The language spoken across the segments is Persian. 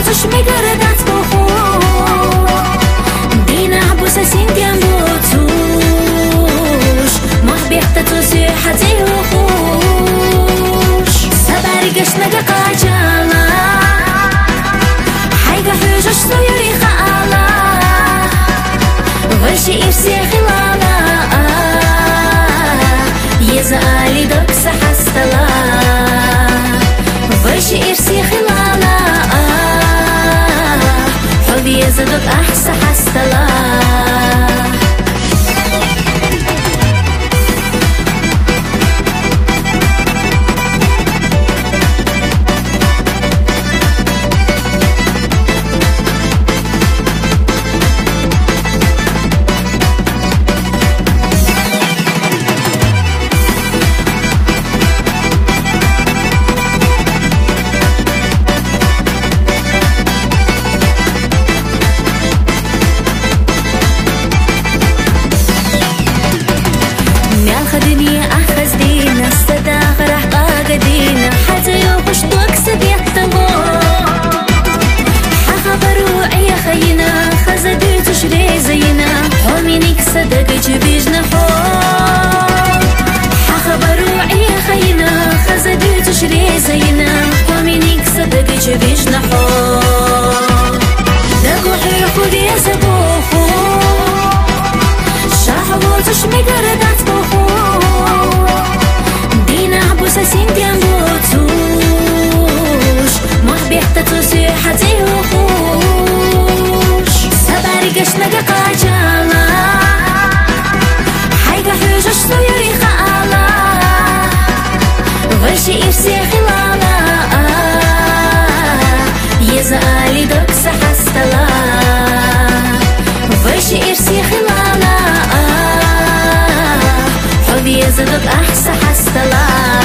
شحوتش مقردات بخو دينا عبوسة سنتيان بوتوش محبيحة توسي حتي وخوش سباري قشنا قاجالا حيقا حوجش سويري خالا غرشي إفسي خلالا يزالي دوكس حستلا غرشي إفسي خلالا حبي يزدوك أحس حستلا خدني أحفز دينا استداخ راح قاقدينا حتى يوقش توكسب يحتضو حخبر وعي خينا خزدي تشري زينا حومينيك صدق جبيجنا حول حخبر وعي خينا خزدي تشري زينا حومينيك صدق جبيجنا حول دقو حيخو دي سبوخو شحوتش مقردات بخو سنتيان بوتوش محبيحة توسي حتي وخوش سباري قشنا قاجالا حيقا حوجش سويري خالا غرشي إفسي خلالا يزالي دوكس حستلا غرشي إفسي خلالا حبي يزدوك أحس حستلا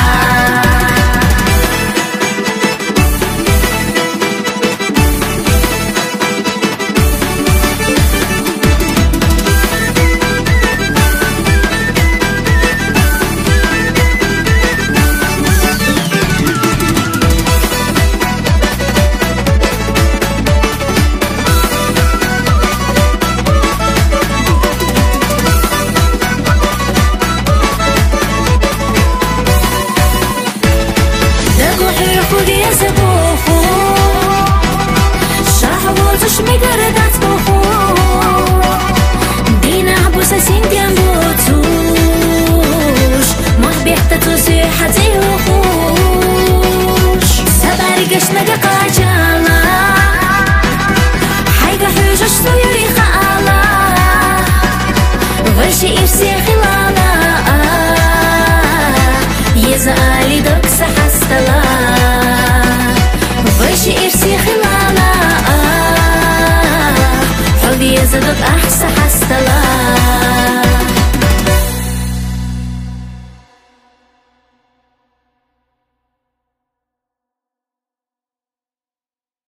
خودي سبوخو شحوتش مقردات بخو دينا عبوسة سنتيان بوتوش محبيحة توسي حتي وخوش سباري قشنا قاجالا حيقا حوجش سويري خالا غرشي إفسي